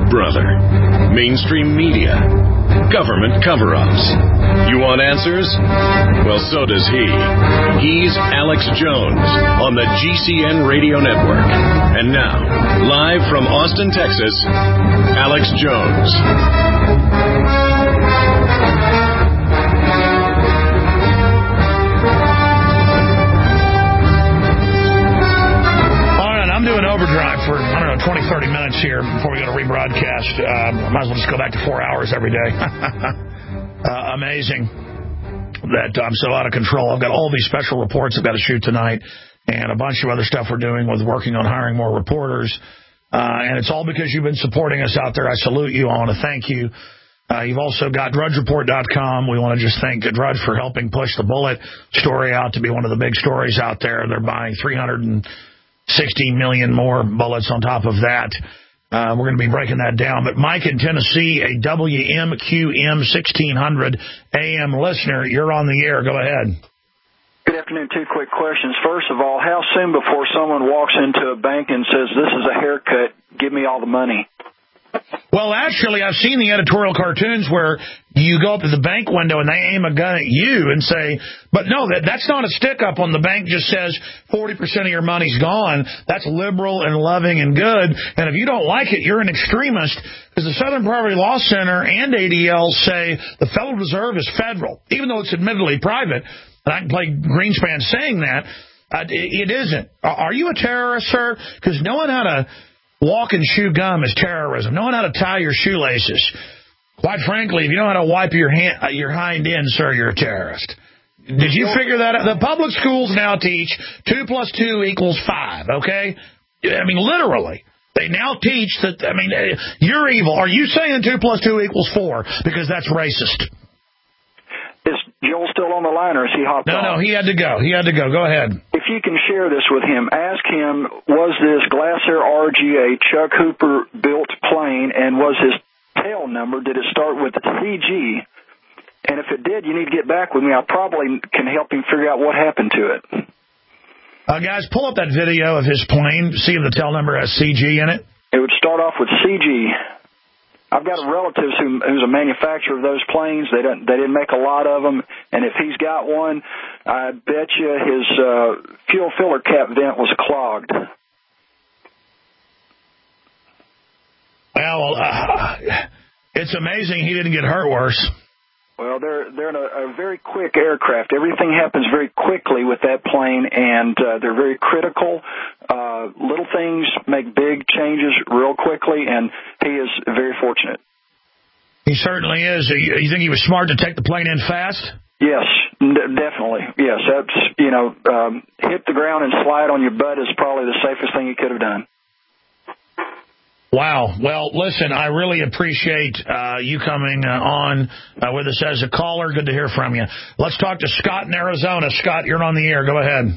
brother. Mainstream media. Government cover-ups. You want answers? Well, so does he. He's Alex Jones on the GCN Radio Network. And now, live from Austin, Texas, Alex Jones. I'm doing overdrive for, 20, 30 minutes here before we go to rebroadcast. Might as well just go back to 4 hours every day. Amazing that I'm so out of control. I've got all these special reports I've got to shoot tonight and a bunch of other stuff we're doing with working on hiring more reporters. And it's all because you've been supporting us out there. I salute you. I want to thank you. You've also got DrudgeReport.com. We want to just thank Drudge for helping push the Bullet story out to be one of the big stories out there. They're buying 360 million more bullets on top of that. We're going to be breaking that down. But Mike in Tennessee, a WMQM 1600 AM listener, you're on the air. Go ahead. Good afternoon. Two quick questions. First of all, how soon before someone walks into a bank and says, "This is a haircut, give me all the money"? Well, actually, I've seen the editorial cartoons where you go up to the bank window and they aim a gun at you and say, but no, that's not a stick-up when the bank just says 40% of your money's gone. That's liberal and loving and good. And if you don't like it, you're an extremist, because the Southern Poverty Law Center and ADL say the Federal Reserve is federal, even though it's admittedly private. And I can play Greenspan saying that. It isn't. Are you a terrorist, sir? Because knowing how to walk and chew gum is terrorism. Knowing how to tie your shoelaces. Quite frankly, if you know how to wipe your hind end, sir, you're a terrorist. Did you figure that out? The public schools now teach 2 + 2 = 5, okay? I mean, literally. They now teach that, you're evil. Are you saying 2 + 2 = 4? Because that's racist. Is Joel still on the line, or is he hopped off? No, he had to go. Go ahead. If you can share this with him, ask him, was this Glasser RGA Chuck Hooper built plane, and was his tail number, did it start with CG? And if it did, you need to get back with me. I probably can help him figure out what happened to it. Guys, pull up that video of his plane. See if the tail number has CG in it. It would start off with CG. I've got a relative who's a manufacturer of those planes. They didn't make a lot of them, and if he's got one, I bet you his fuel filler cap vent was clogged. Well, it's amazing he didn't get hurt worse. Well, they're in a very quick aircraft. Everything happens very quickly with that plane, and they're very critical. Little things make big changes real quickly, and he is very fortunate. He certainly is. You think he was smart to take the plane in fast? Yes, definitely. Yes, that's, hit the ground and slide on your butt is probably the safest thing he could have done. Wow. Well, listen, I really appreciate you coming on with us as a caller. Good to hear from you. Let's talk to Scott in Arizona. Scott, you're on the air. Go ahead.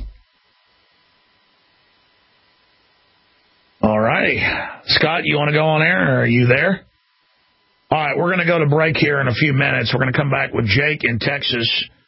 All righty. Scott, you want to go on air, or are you there? All right, we're going to go to break here in a few minutes. We're going to come back with Jake in Texas,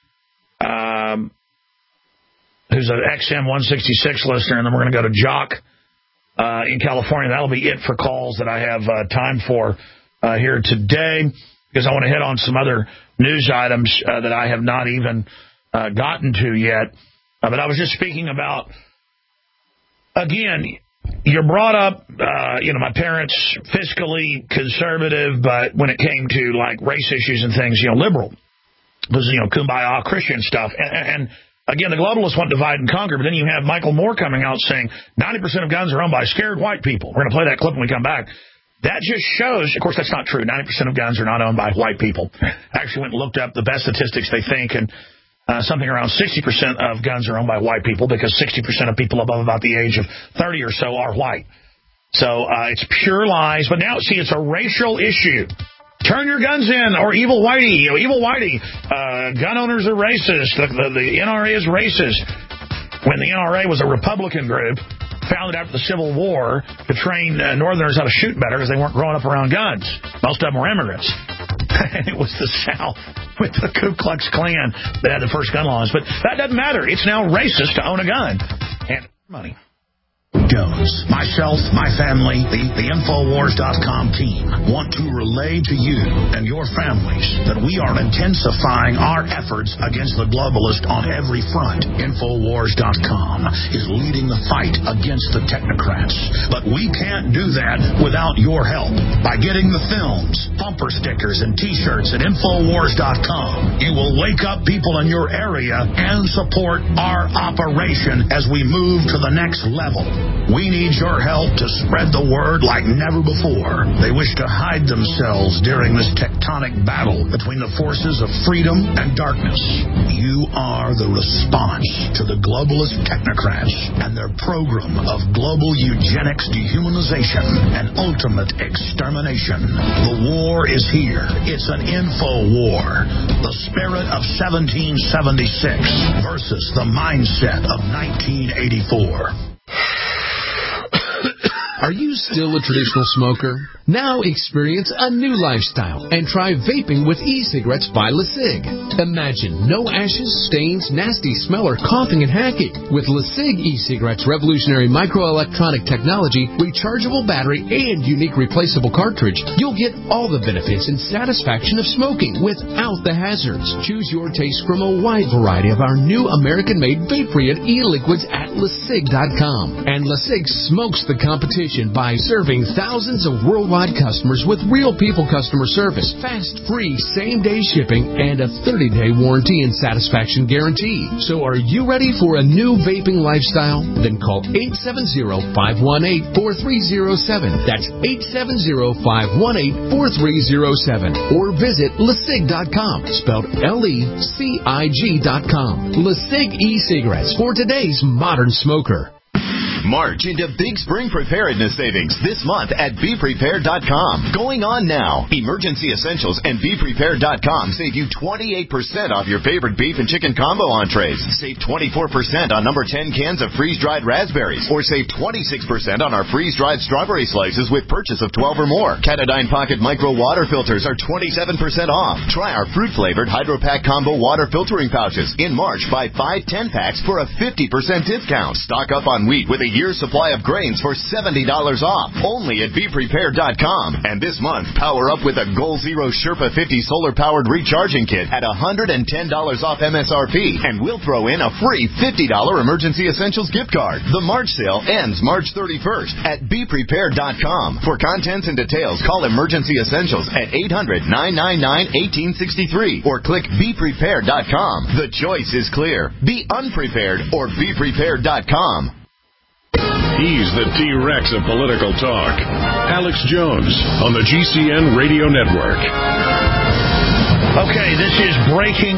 who's an XM 166 listener, and then we're going to go to Jock in California. That'll be it for calls that I have time for here today, because I want to hit on some other news items that I have not even gotten to yet. But I was just speaking about, again, you're brought up, my parents fiscally conservative, but when it came to like race issues and things, liberal. It was, kumbaya Christian stuff. And again, the globalists want divide and conquer, but then you have Michael Moore coming out saying 90% of guns are owned by scared white people. We're going to play that clip when we come back. That just shows, of course, that's not true. 90% of guns are not owned by white people. I actually went and looked up the best statistics they think, and something around 60% of guns are owned by white people, because 60% of people above about the age of 30 or so are white. So it's pure lies. But now, see, it's a racial issue. Turn your guns in, or evil whitey. Evil whitey. Gun owners are racist. The NRA is racist. When the NRA was a Republican group, founded after the Civil War to train Northerners how to shoot better because they weren't growing up around guns. Most of them were immigrants. And it was the South with the Ku Klux Klan that had the first gun laws. But that doesn't matter. It's now racist to own a gun. And money. Jones, myself, my family, the Infowars.com team want to relay to you and your families that we are intensifying our efforts against the globalist on every front. Infowars.com is leading the fight against the technocrats. But we can't do that without your help. By getting the films, bumper stickers, and T-shirts at Infowars.com, you will wake up people in your area and support our operation as we move to the next level. We need your help to spread the word like never before. They wish to hide themselves during this tectonic battle between the forces of freedom and darkness. You are the response to the globalist technocrats and their program of global eugenics, dehumanization, and ultimate extermination. The war is here. It's an info war. The spirit of 1776 versus the mindset of 1984. Are you still a traditional smoker? Now experience a new lifestyle and try vaping with e-cigarettes by LeSig. Imagine no ashes, stains, nasty smell, or coughing and hacking. With LeSig e-cigarettes' revolutionary microelectronic technology, rechargeable battery, and unique replaceable cartridge, you'll get all the benefits and satisfaction of smoking without the hazards. Choose your taste from a wide variety of our new American-made vape-free e-liquids at LeSig.com. And LeSig smokes the competition by serving thousands of worldwide customers with real people customer service, fast, free, same-day shipping, and a 30-day warranty and satisfaction guarantee. So are you ready for a new vaping lifestyle? Then call 870-518-4307. That's 870-518-4307. Or visit LeSig.com, spelled LECIG.com. LeSig e-cigarettes for today's modern smoker. March into Big Spring Preparedness Savings this month at BePrepared.com. Going on now. Emergency Essentials and BePrepared.com save you 28% off your favorite beef and chicken combo entrees. Save 24% on number 10 cans of freeze-dried raspberries. Or save 26% on our freeze-dried strawberry slices with purchase of 12 or more. Katadyn Pocket Micro Water Filters are 27% off. Try our fruit-flavored Hydro Pack Combo Water Filtering Pouches. In March, buy 5 10-packs for a 50% discount. Stock up on wheat with a year's supply of grains for $70 off. Only at BePrepared.com. And this month, power up with a Goal Zero Sherpa 50 solar-powered recharging kit at $110 off MSRP. And we'll throw in a free $50 Emergency Essentials gift card. The March sale ends March 31st at BePrepared.com. For contents and details, call Emergency Essentials at 800-999-1863 or click BePrepared.com. The choice is clear. Be unprepared or BePrepared.com. He's the T-Rex of political talk. Alex Jones on the GCN Radio Network. Okay, this is breaking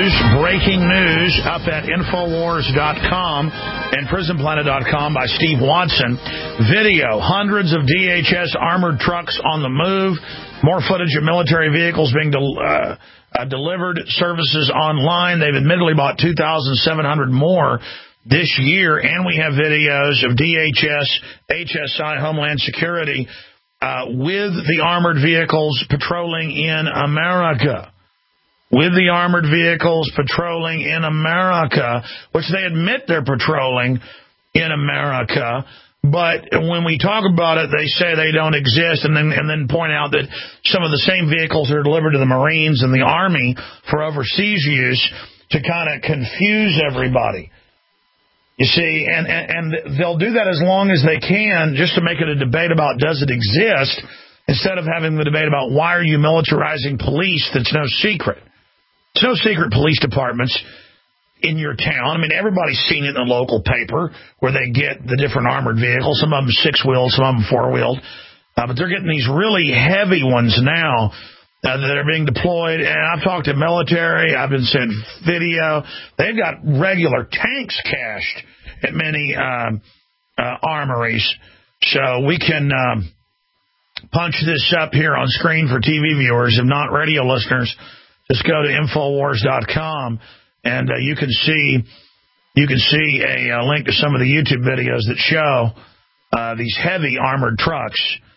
news up at Infowars.com and PrisonPlanet.com by Steve Watson. Video, hundreds of DHS armored trucks on the move, more footage of military vehicles being delivered, services online. They've admittedly bought 2,700 more this year, and we have videos of DHS, HSI, Homeland Security, with the armored vehicles patrolling in America. With the armored vehicles patrolling in America, which they admit they're patrolling in America, but when we talk about it, they say they don't exist, and then point out that some of the same vehicles are delivered to the Marines and the Army for overseas use to kind of confuse everybody. You see, and they'll do that as long as they can, just to make it a debate about does it exist, instead of having the debate about why are you militarizing police that's no secret. There's no secret police departments in your town. I mean, everybody's seen it in the local paper where they get the different armored vehicles. Some of them 6-wheeled, some of them 4-wheeled. But they're getting these really heavy ones now that are being deployed. And I've talked to military. I've been sent video. They've got regular tanks cached at many armories. So we can punch this up here on screen for TV viewers. If not radio listeners, just go to Infowars.com. And you can see a link to some of the YouTube videos that show these heavy armored trucks,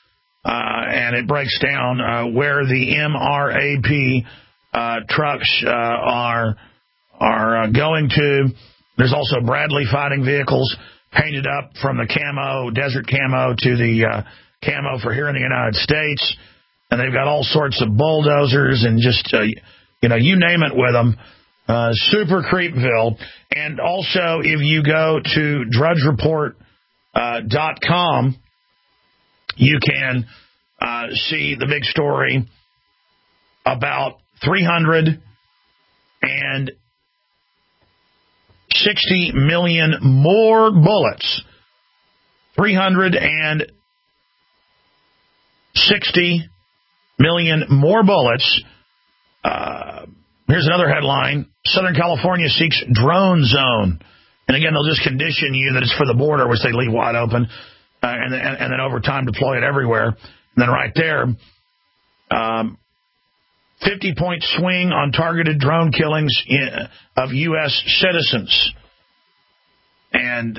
and it breaks down where the MRAP trucks are going to. There's also Bradley fighting vehicles painted up from the camo, desert camo, to the camo for here in the United States. And they've got all sorts of bulldozers and just, you name it with them. Super Creepville. And also, if you go to drudgereport.com, you can see the big story about 360 million more bullets. 360 million more bullets. Here's another headline. Southern California seeks drone zone. And again, they'll just condition you that it's for the border, which they leave wide open, and then over time deploy it everywhere. And then right there, 50-point swing on targeted drone killings of U.S. citizens. And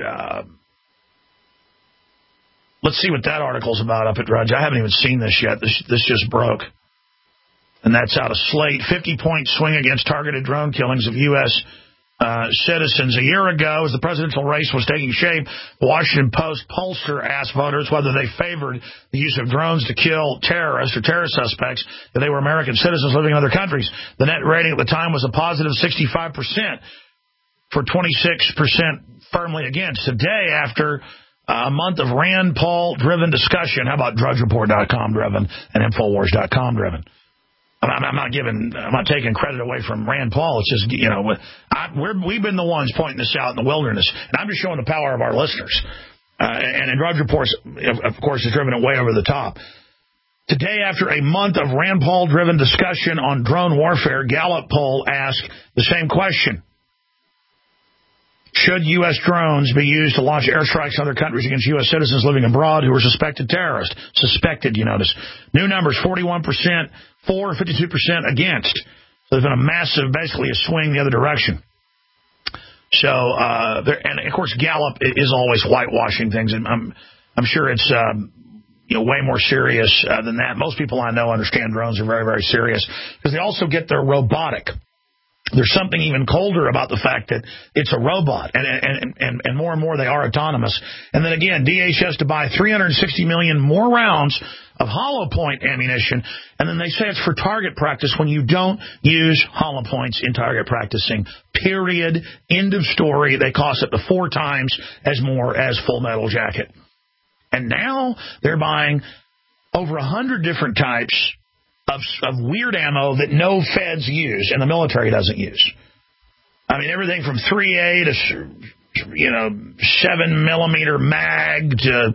let's see what that article's about up at Drudge. I haven't even seen this yet. This just broke. And that's out of Slate. 50-point swing against targeted drone killings of U.S. Citizens. A year ago, as the presidential race was taking shape, the Washington Post pollster asked voters whether they favored the use of drones to kill terrorists or terrorist suspects if they were American citizens living in other countries. The net rating at the time was a positive 65% for 26% firmly against. Today, after a month of Rand Paul-driven discussion, how about DrudgeReport.com driven and Infowars.com driven? I'm not taking credit away from Rand Paul. It's just, we've been the ones pointing this out in the wilderness, and I'm just showing the power of our listeners. And in Drudge Reports, of course, has driven it way over the top. Today, after a month of Rand Paul-driven discussion on drone warfare, Gallup poll asked the same question. Should U.S. drones be used to launch airstrikes in other countries against U.S. citizens living abroad who are suspected terrorists? Suspected, you notice. New numbers, 41% for, 52% against. So there's been a massive, basically a swing the other direction. So, and of course, Gallup is always whitewashing things, and I'm sure it's way more serious than that. Most people I know understand drones are very, very serious because they also get their robotic. There's something even colder about the fact that it's a robot, and more and more they are autonomous. And then again, DHS to buy 360 million more rounds of hollow point ammunition, and then they say it's for target practice when you don't use hollow points in target practicing. Period. End of story. They cost up to 4 times as more as Full Metal Jacket. And now they're buying over 100 different types of weird ammo that no feds use and the military doesn't use. I mean, everything from 3A to 7mm mag to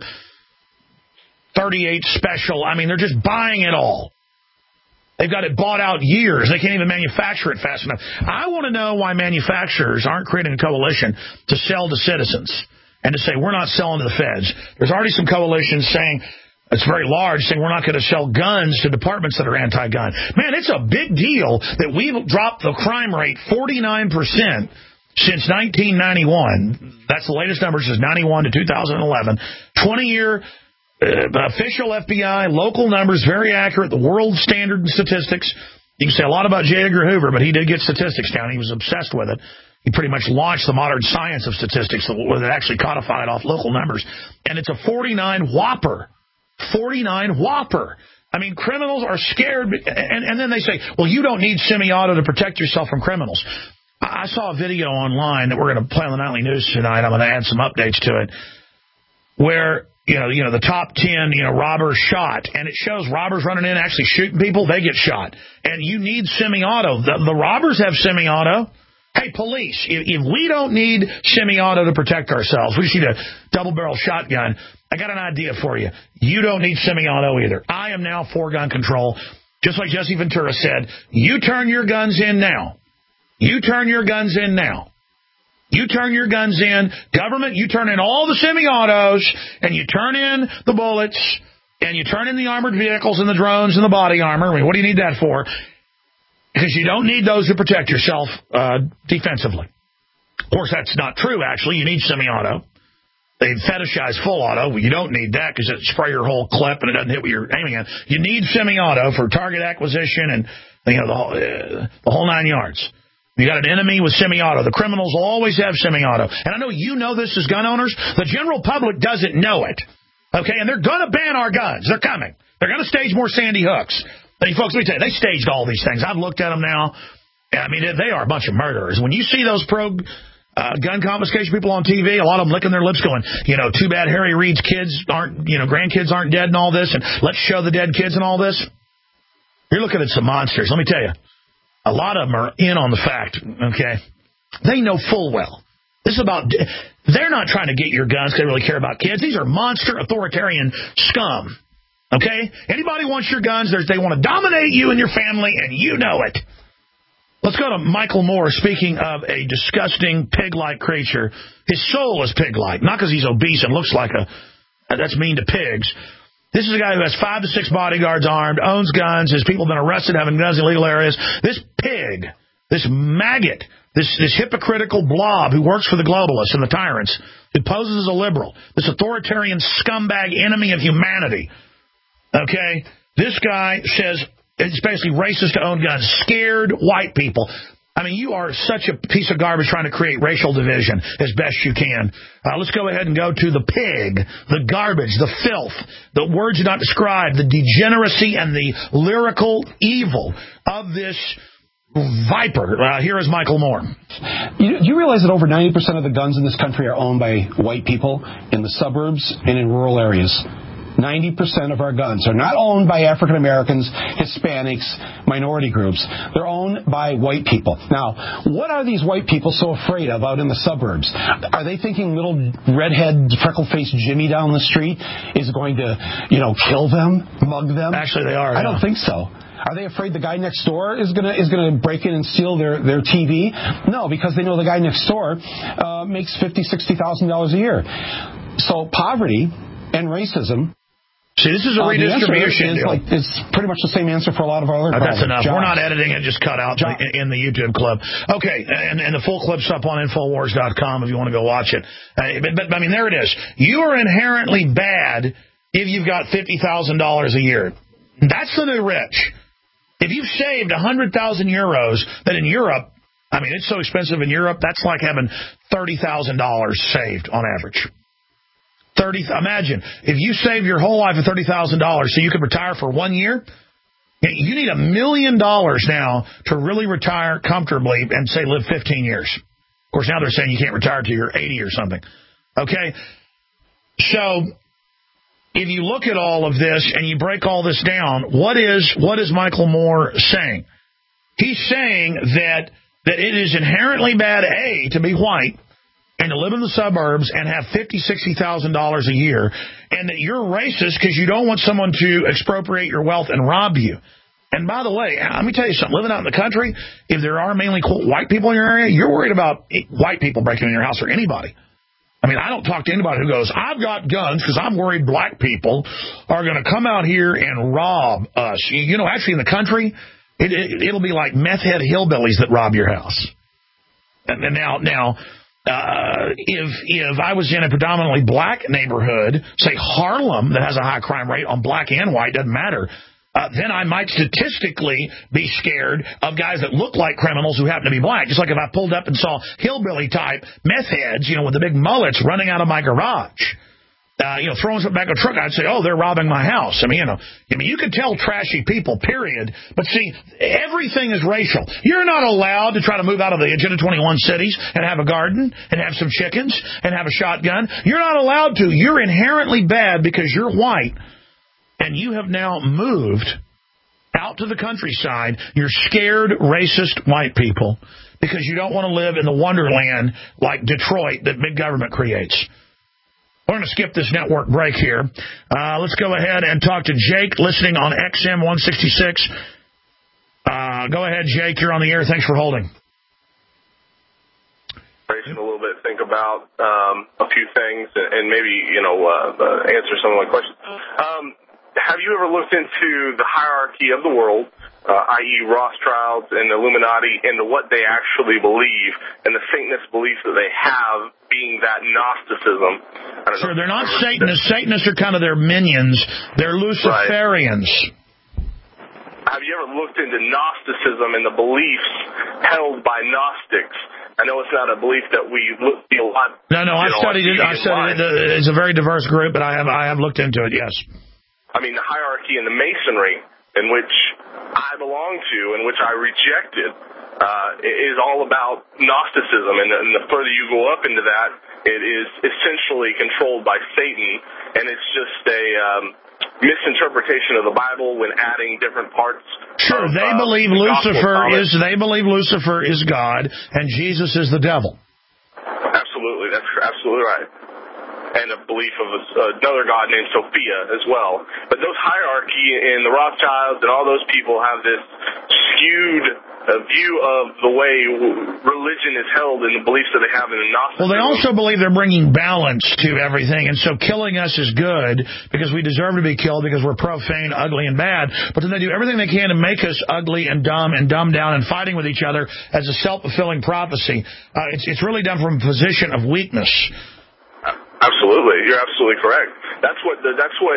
38 special. I mean, they're just buying it all. They've got it bought out years. They can't even manufacture it fast enough. I want to know why manufacturers aren't creating a coalition to sell to citizens and to say, we're not selling to the feds. There's already some coalitions saying, it's very large, saying we're not going to sell guns to departments that are anti-gun. Man, it's a big deal that we've dropped the crime rate 49% since 1991. That's the latest numbers, since 91 to 2011. 20-year official FBI, local numbers, very accurate, the world standard in statistics. You can say a lot about J. Edgar Hoover, but he did get statistics down. He was obsessed with it. He pretty much launched the modern science of statistics that actually codified off local numbers. And it's a 49 whopper. 49 whopper. I mean, criminals are scared, and then they say, well, you don't need semi-auto to protect yourself from criminals. I saw a video online that we're going to play on the Nightly News tonight. I'm going to add some updates to it, where, the top 10, robbers shot, and it shows robbers running in actually shooting people, they get shot. And you need semi-auto. The robbers have semi-auto. Hey, police, if we don't need semi-auto to protect ourselves, we just need a double-barrel shotgun, I got an idea for you. You don't need semi-auto either. I am now for gun control. Just like Jesse Ventura said, you turn your guns in now. You turn your guns in now. You turn your guns in. Government, you turn in all the semi-autos, and you turn in the bullets, and you turn in the armored vehicles and the drones and the body armor. I mean, what do you need that for? Because you don't need those to protect yourself defensively. Of course, that's not true, actually. You need semi-auto. They fetishize full auto. You don't need that because it spray your whole clip and it doesn't hit what you're aiming at. You need semi-auto for target acquisition and the whole 9 yards. You got an enemy with semi-auto. The criminals will always have semi-auto. And I know you know this as gun owners. The general public doesn't know it. Okay, and they're going to ban our guns. They're coming. They're going to stage more Sandy Hooks. Hey, folks, let me tell you, they staged all these things. I've looked at them now. I mean, they are a bunch of murderers. When you see those gun confiscation people on TV, a lot of them licking their lips going, too bad Harry Reid's grandkids aren't dead and all this, and let's show the dead kids and all this. You're looking at some monsters. Let me tell you, a lot of them are in on the fact, okay? They know full well. This is about, they're not trying to get your guns because they really care about kids. These are monster authoritarian scum, okay? Anybody wants your guns, they want to dominate you and your family, and you know it. Let's go to Michael Moore, speaking of a disgusting pig-like creature. His soul is pig-like, not because he's obese and looks like that's mean to pigs. This is a guy who has 5 to 6 bodyguards armed, owns guns, has people been arrested having guns in illegal areas. This pig, this maggot, this hypocritical blob who works for the globalists and the tyrants, who poses as a liberal, this authoritarian scumbag enemy of humanity, okay? This guy says it's basically racist to own guns, scared white people. I mean, you are such a piece of garbage trying to create racial division as best you can. Let's go ahead and go to the pig, the garbage, the filth, the words do not describe, the degeneracy and the lyrical evil of this viper. Here is Michael Moore. You realize that over 90% of the guns in this country are owned by white people in the suburbs and in rural areas? 90% of our guns are not owned by African Americans, Hispanics, minority groups. They're owned by white people. Now, what are these white people so afraid of out in the suburbs? Are they thinking little redhead, freckle-faced Jimmy down the street is going to, kill them, mug them? Actually, they are. I don't think so. Are they afraid the guy next door is gonna break in and steal their TV? No, because they know the guy next door makes $50,000, $60,000 a year. So poverty and racism. See, this is a redistribution deal. It's pretty much the same answer for a lot of our other problems. That's enough. Jobs. We're not editing it, just cut out in the YouTube clip. Okay, and the full clip's up on Infowars.com if you want to go watch it. But I mean, there it is. You are inherently bad if you've got $50,000 a year. That's the new rich. If you've saved 100,000 euros, that in Europe, I mean, it's so expensive in Europe, that's like having $30,000 saved on average. Imagine, if you save your whole life of $30,000 so you can retire for 1 year, you need $1 million now to really retire comfortably and, say, live 15 years. Of course, now they're saying you can't retire till you're 80 or something. Okay? So if you look at all of this and you break all this down, what is Michael Moore saying? He's saying that it is inherently bad, A, to be white, and to live in the suburbs and have $50,000, $60,000 a year, and that you're racist because you don't want someone to expropriate your wealth and rob you. And by the way, let me tell you something. Living out in the country, if there are mainly white people in your area, you're worried about white people breaking in your house or anybody. I mean, I don't talk to anybody who goes, I've got guns because I'm worried black people are going to come out here and rob us. Actually in the country, it'll be like meth head hillbillies that rob your house. And now, if I was in a predominantly black neighborhood, say Harlem, that has a high crime rate on black and white, doesn't matter, then I might statistically be scared of guys that look like criminals who happen to be black. Just like if I pulled up and saw hillbilly-type meth heads, with the big mullets running out of my garage, throwing something back in a truck, I'd say, oh, they're robbing my house. I mean, you can tell trashy people, period. But see, everything is racial. You're not allowed to try to move out of the Agenda 21 cities and have a garden and have some chickens and have a shotgun. You're not allowed to. You're inherently bad because you're white. And you have now moved out to the countryside. You're scared, racist white people because you don't want to live in the wonderland like Detroit that big government creates. We're going to skip this network break here. Let's go ahead and talk to Jake, listening on XM 166. Go ahead, Jake. You're on the air. Thanks for holding. A little bit, think about a few things, and maybe answer some of my questions. Have you ever looked into the hierarchy of the world, i.e. Rothschilds and Illuminati, into what they actually believe and the Satanist beliefs that they have, being that Gnosticism? Sure, they're not Satanists. Satanists are kind of their minions. They're Luciferians. Right. have you ever looked into Gnosticism and the beliefs held by Gnostics? I know it's not a belief that we see a lot. No, I studied it. It's a very diverse group, but I have looked into it. Yes. I mean, the hierarchy in the Masonry, in which I belong to, and which I rejected, is all about Gnosticism, and the further you go up into that, it is essentially controlled by Satan, and it's just a misinterpretation of the Bible when adding different parts. Sure, they believe Lucifer is God and Jesus is the devil. Absolutely, that's absolutely right. And a belief of another god named Sophia as well. But those hierarchy in the Rothschilds and all those people have this skewed view of the way religion is held and the beliefs that they have in the Gnosticism. Well, they also believe they're bringing balance to everything, and so killing us is good because we deserve to be killed because we're profane, ugly, and bad. But then they do everything they can to make us ugly and dumb down and fighting with each other as a self-fulfilling prophecy. It's really done from a position of weakness. Absolutely, you're absolutely correct. That's what the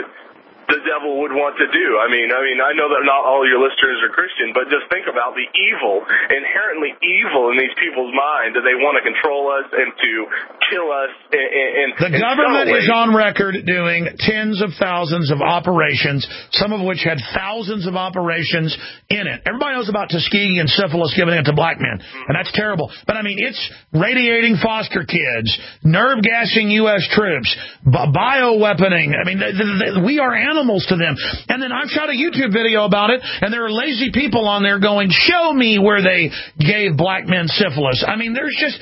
devil would want to do. I mean, I know that not all your listeners are Christian, but just think about the inherently evil in these people's mind, that they want to control us and to kill us. The government is on record doing tens of thousands of operations, some of which had thousands of operations in it. Everybody knows about Tuskegee and syphilis, giving it to black men, and that's terrible. But, I mean, it's radiating foster kids, nerve gassing U.S. troops, bioweaponing. I mean, we are animals to them. And then I've shot a YouTube video about it, and there are lazy people on there going, show me where they gave black men syphilis. I mean,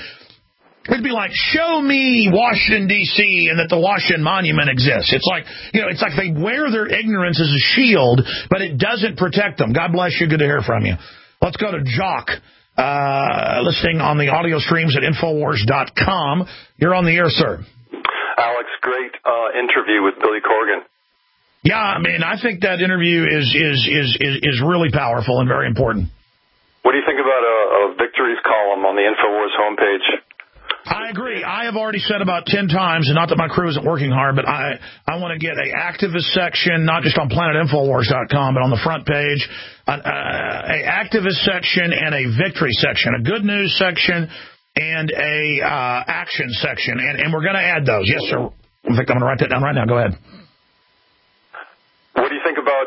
it'd be like, show me Washington, D.C., and that the Washington Monument exists. It's like they wear their ignorance as a shield, but it doesn't protect them. God bless you. Good to hear from you. Let's go to Jock, listening on the audio streams at Infowars.com. You're on the air, sir. Alex, great interview with Billy Corgan. Yeah, I mean, I think that interview is really powerful and very important. What do you think about a victories column on the Infowars homepage? I agree. I have already said about 10 times, and not that my crew isn't working hard, but I want to get an activist section, not just on PlanetInfowars.com, but on the front page, an activist section and a victory section, a good news section and a action section, and we're going to add those. Yes, sir. In fact, I'm going to write that down right now. Go ahead. What do you think about,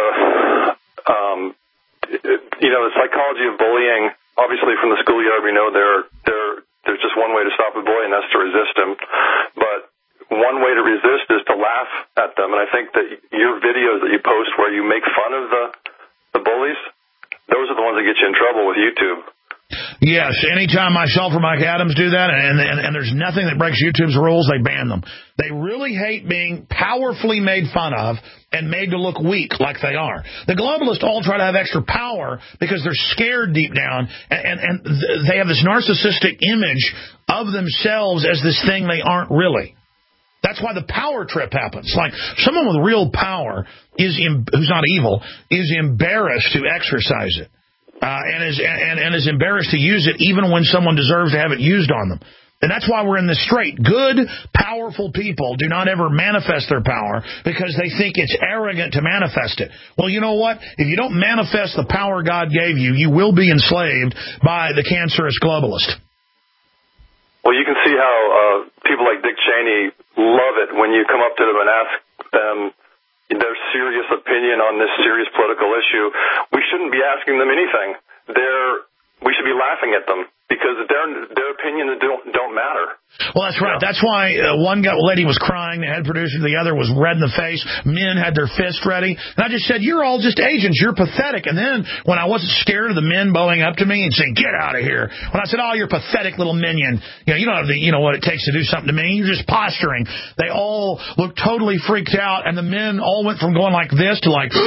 the psychology of bullying? Obviously, from the schoolyard, we know there's just one way to stop a bully, and that's to resist him. But one way to resist is to laugh at them. And I think that your videos that you post where you make fun of the bullies, those are the ones that get you in trouble with YouTube. Yes, anytime myself or Mike Adams do that, and there's nothing that breaks YouTube's rules, they ban them. They really hate being powerfully made fun of and made to look weak like they are. The globalists all try to have extra power because they're scared deep down, and they have this narcissistic image of themselves as this thing they aren't really. That's why the power trip happens. Like, someone with real power who's not evil, is embarrassed to exercise it. And is embarrassed to use it even when someone deserves to have it used on them. And that's why we're in this strait. Good, powerful people do not ever manifest their power because they think it's arrogant to manifest it. Well, you know what? If you don't manifest the power God gave you, you will be enslaved by the cancerous globalist. Well, you can see how people like Dick Cheney love it when you come up to them and ask them their serious opinion on this serious political issue. We shouldn't be asking them anything. We should be laughing at them because their opinions don't matter. Well, that's right. That's why one lady was crying, the head producer, the other was red in the face. Men had their fist ready. And I just said, you're all just agents. You're pathetic. And then when I wasn't scared of the men bowing up to me and saying, get out of here, when I said, oh, you're pathetic little minion, you don't have what it takes to do something to me. You're just posturing. They all looked totally freaked out, and the men all went from going like this to like,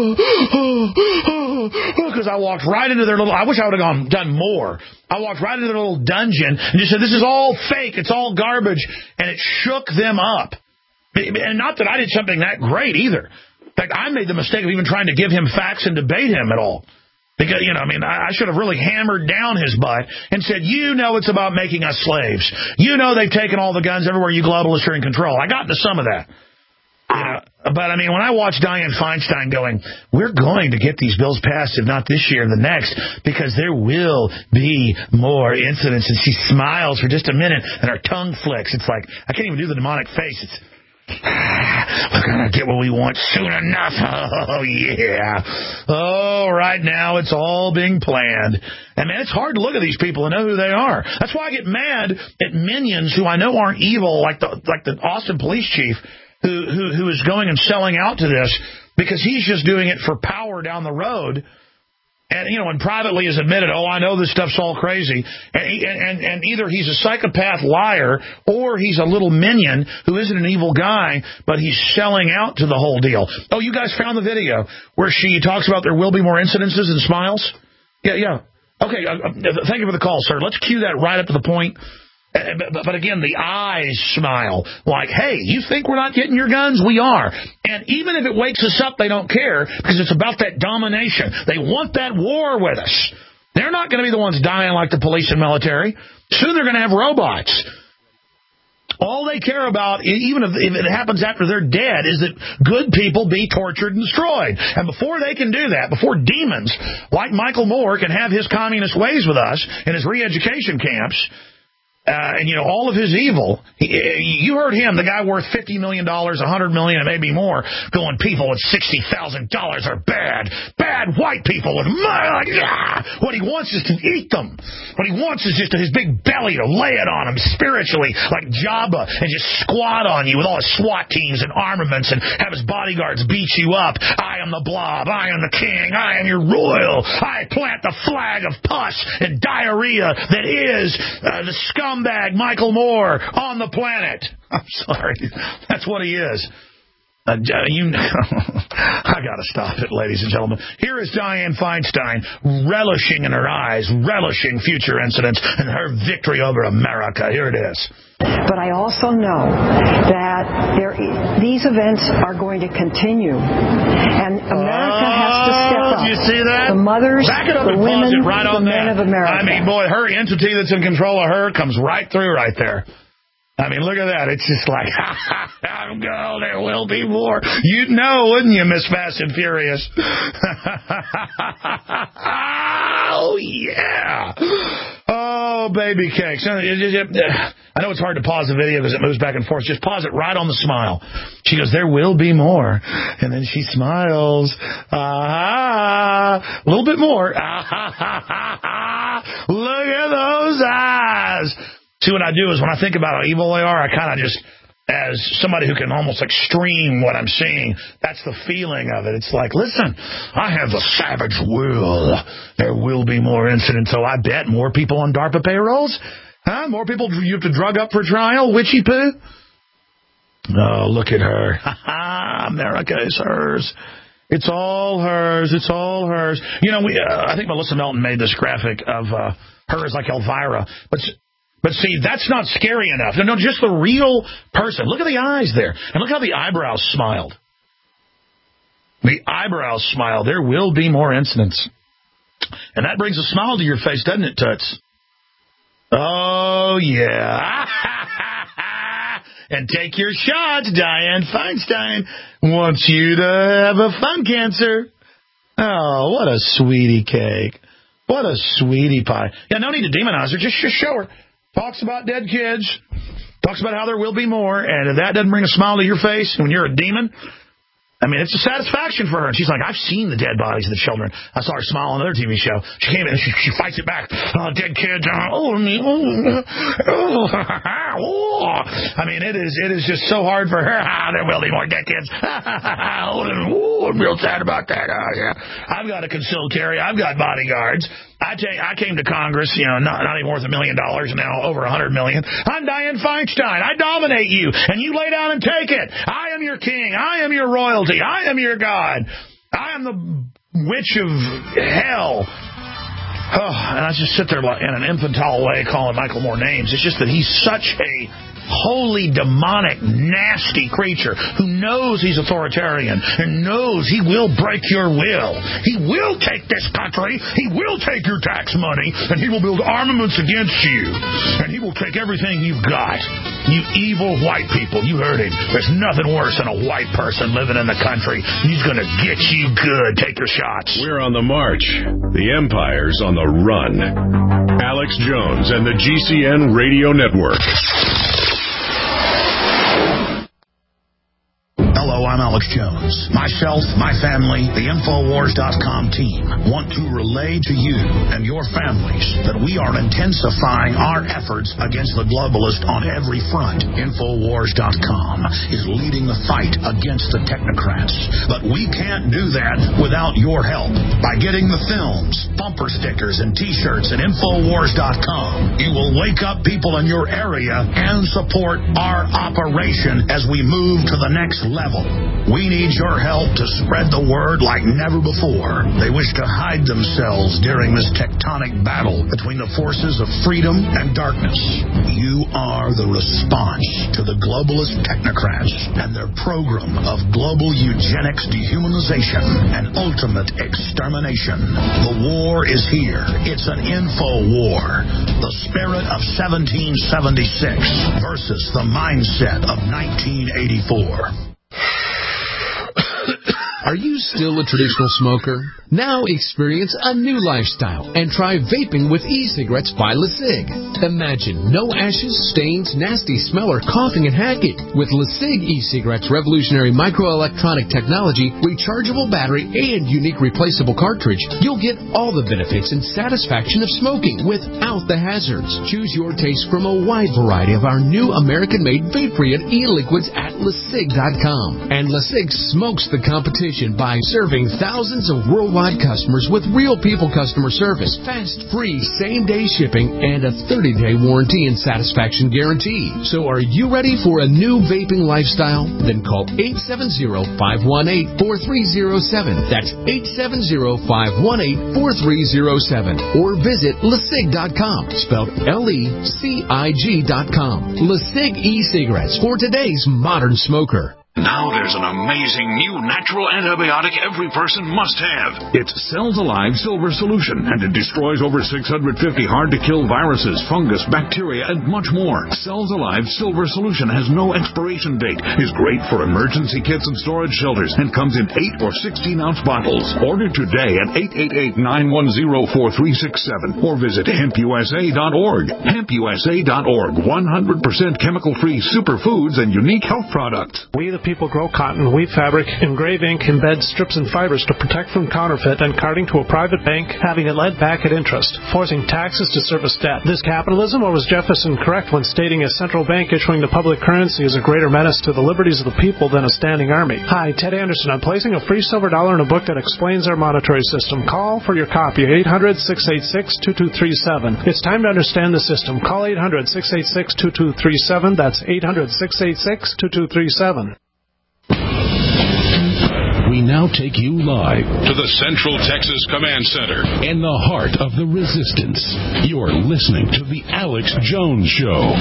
because I walked right into their little, I wish I would have done more. I walked right into their little dungeon and just said, this is all fake. It's all garbage. And it shook them up. And not that I did something that great either. In fact, I made the mistake of even trying to give him facts and debate him at all. Because, I should have really hammered down his butt and said, it's about making us slaves. They've taken all the guns everywhere you globalists are in control. I got into some of that. But, I mean, when I watch Dianne Feinstein going, we're going to get these bills passed, if not this year, the next, because there will be more incidents. And she smiles for just a minute, and her tongue flicks. It's like, I can't even do the demonic face. It's, we're going to get what we want soon enough. Oh, yeah. Oh, right now it's all being planned. And, man, it's hard to look at these people and know who they are. That's why I get mad at minions who I know aren't evil, like the Austin police chief, who is going and selling out to this because he's just doing it for power down the road. And, and privately has admitted, I know this stuff's all crazy. And either he's a psychopath liar or he's a little minion who isn't an evil guy, but he's selling out to the whole deal. Oh, you guys found the video where she talks about there will be more incidences and smiles? Yeah. Okay, thank you for the call, sir. Let's cue that right up to the point. But again, the eyes smile like, hey, you think we're not getting your guns? We are. And even if it wakes us up, they don't care because it's about that domination. They want that war with us. They're not going to be the ones dying like the police and military. Soon they're going to have robots. All they care about, even if it happens after they're dead, is that good people be tortured and destroyed. And before they can do that, before demons like Michael Moore can have his communist ways with us in his re-education camps, and all of his evil, you heard him, the guy worth $50 million, $100 million, and maybe more, going, people with $60,000 are bad white people with money. What he wants is to eat them. What he wants is just his big belly to lay it on him spiritually, like Jabba, and just squat on you with all his SWAT teams and armaments and have his bodyguards beat you up. I am the blob. I am the king. I am your royal. I plant the flag of pus and diarrhea that is the scumbag Michael Moore on the planet. I'm sorry. That's what he is. I got to stop it, ladies and gentlemen. Here is Dianne Feinstein relishing in her eyes, relishing future incidents and her victory over America. Here it is. But I also know that these events are going to continue, and America has to step up. Do you see that? The mothers, the women, right on the men of America. I mean, boy, her entity that's in control of her comes right through right there. I mean, look at that. It's just like, girl, there will be more. You'd know, wouldn't you, Miss Fast and Furious? Oh, yeah. Oh, baby cakes. I know it's hard to pause the video because it moves back and forth. Just pause it right on the smile. She goes, there will be more. And then she smiles. A little bit more. Look at those eyes. See, what I do is when I think about how evil they are, I kind of just, as somebody who can almost stream what I'm seeing, that's the feeling of it. It's like, listen, I have a savage will. There will be more incidents, so I bet more people on DARPA payrolls. Huh? More people you have to drug up for trial? Witchy poo? Oh, look at her. America is hers. It's all hers. It's all hers. I think Melissa Melton made this graphic of her as like Elvira, But see, that's not scary enough. No, just the real person. Look at the eyes there. And look how the eyebrows smiled. The eyebrows smiled. There will be more incidents. And that brings a smile to your face, doesn't it, Toots? Oh, yeah. And take your shots. Dianne Feinstein wants you to have a fun cancer. Oh, what a sweetie cake. What a sweetie pie. Yeah, no need to demonize her. Just show her. Talks about dead kids, talks about how there will be more, and if that doesn't bring a smile to your face when you're a demon, I mean, it's a satisfaction for her. And she's like, I've seen the dead bodies of the children. I saw her smile on another TV show. She came in and she fights it back. Dead kids. I mean, it is just so hard for her. There will be more dead kids. I'm real sad about that. Yeah. I've got a concealed carry. I've got bodyguards. I came to Congress, not even worth $1 million, now over $100 million. I'm Dianne Feinstein. I dominate you, and you lay down and take it. I am your king. I am your royalty. I am your God. I am the witch of hell. Oh, and I just sit there in an infantile way calling Michael Moore names. It's just that he's such a holy, demonic, nasty creature who knows he's authoritarian and knows he will break your will. He will take this country. He will take your tax money, and he will build armaments against you. And he will take everything you've got. You evil white people. You heard him. There's nothing worse than a white person living in the country. He's going to get you good. Take your shots. We're on the march. The empire's on the run. Alex Jones and the GCN Radio Network. Hello, I'm Alex Jones. Myself, my family, the Infowars.com team want to relay to you and your families that we are intensifying our efforts against the globalist on every front. Infowars.com is leading the fight against the technocrats. But we can't do that without your help. By getting the films, bumper stickers, and T-shirts at Infowars.com, you will wake up people in your area and support our operation as we move to the next level. We need your help to spread the word like never before. They wish to hide themselves during this tectonic battle between the forces of freedom and darkness. You are the response to the globalist technocrats and their program of global eugenics, dehumanization, and ultimate extermination. The war is here. It's an info war. The spirit of 1776 versus the mindset of 1984. Are you still a traditional smoker? Now experience a new lifestyle and try vaping with e-cigarettes by LeSig. Imagine no ashes, stains, nasty smell, or coughing and hacking. With LeSig e-cigarettes' revolutionary microelectronic technology, rechargeable battery, and unique replaceable cartridge, you'll get all the benefits and satisfaction of smoking without the hazards. Choose your taste from a wide variety of our new American-made vape-free and e-liquids at LeSig.com. And LeSig smokes the competition by serving thousands of worldwide customers with real people customer service, fast, free, same-day shipping, and a 30-day warranty and satisfaction guarantee. So are you ready for a new vaping lifestyle? Then call 870-518-4307. That's 870-518-4307. Or visit LeSig.com, spelled LECIG.com. LeSig e-cigarettes for today's modern smoker. Now there's an amazing new natural antibiotic every person must have. It's Cells Alive Silver Solution, and it destroys over 650 hard-to-kill viruses, fungus, bacteria, and much more. Cells Alive Silver Solution has no expiration date, is great for emergency kits and storage shelters, and comes in 8 or 16-ounce bottles. Order today at 888-910-4367 or visit hempusa.org. Hempusa.org, 100% chemical-free superfoods and unique health products. We the people grow cotton, weave fabric, engrave ink, embed strips and fibers to protect from counterfeit and carting to a private bank, having it led back at interest, forcing taxes to service debt. This capitalism, or was Jefferson correct when stating a central bank issuing the public currency is a greater menace to the liberties of the people than a standing army? Hi, Ted Anderson. I'm placing a free silver dollar in a book that explains our monetary system. Call for your copy at 800-686-2237. It's time to understand the system. Call 800-686-2237. That's 800-686-2237. We now take you live to the Central Texas Command Center in the heart of the resistance. You're listening to The Alex Jones Show.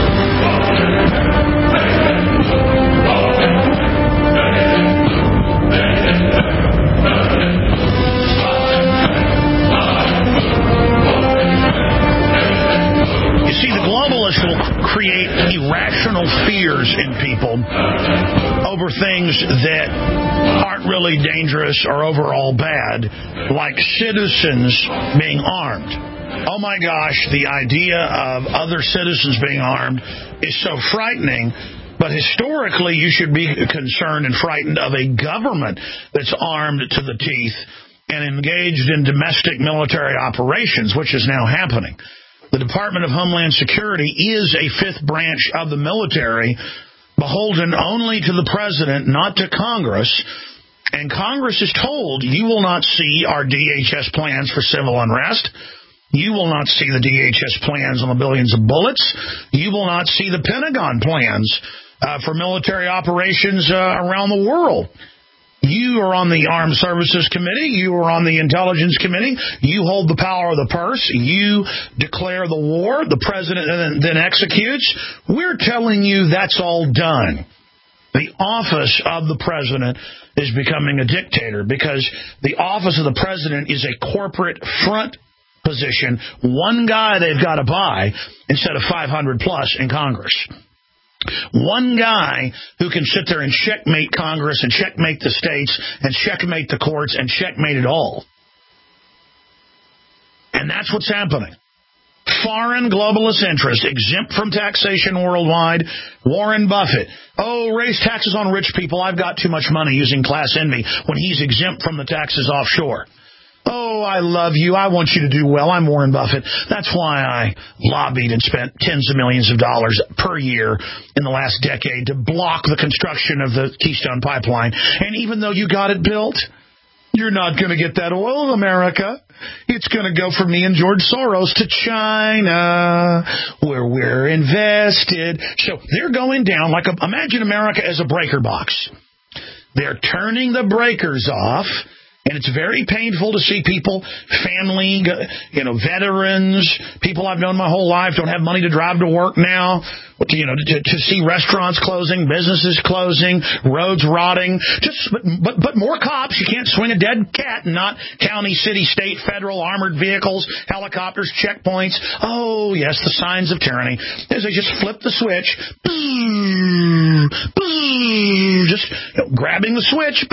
You see, the globalists will create irrational fears in people over things that aren't really dangerous or overall bad, like citizens being armed. Oh my gosh, the idea of other citizens being armed is so frightening, but historically you should be concerned and frightened of a government that's armed to the teeth and engaged in domestic military operations, which is now happening. The Department of Homeland Security is a fifth branch of the military, beholden only to the president, not to Congress. And Congress is told, you will not see our DHS plans for civil unrest. You will not see the DHS plans on the billions of bullets. You will not see the Pentagon plans for military operations around the world. You are on the Armed Services Committee. You are on the Intelligence Committee. You hold the power of the purse. You declare the war. The president then executes. We're telling you that's all done. The office of the president is becoming a dictator because the office of the president is a corporate front position. One guy they've got to buy instead of 500 plus in Congress. One guy who can sit there and checkmate Congress and checkmate the states and checkmate the courts and checkmate it all. And that's what's happening. Foreign globalist interest exempt from taxation worldwide. Warren Buffett. Oh, raise taxes on rich people. I've got too much money using class envy when he's exempt from the taxes offshore. Oh, I love you. I want you to do well. I'm Warren Buffett. That's why I lobbied and spent tens of millions of dollars per year in the last decade to block the construction of the Keystone Pipeline. And even though you got it built, you're not going to get that oil, America. It's going to go from me and George Soros to China, where we're invested. So they're going down like imagine America as a breaker box. They're turning the breakers off. And it's very painful to see people, family, veterans, people I've known my whole life don't have money to drive to work now, to see restaurants closing, businesses closing, roads rotting. But more cops. You can't swing a dead cat and not county, city, state, federal, armored vehicles, helicopters, checkpoints. Oh, yes, the signs of tyranny. As they just flip the switch, just grabbing the switch,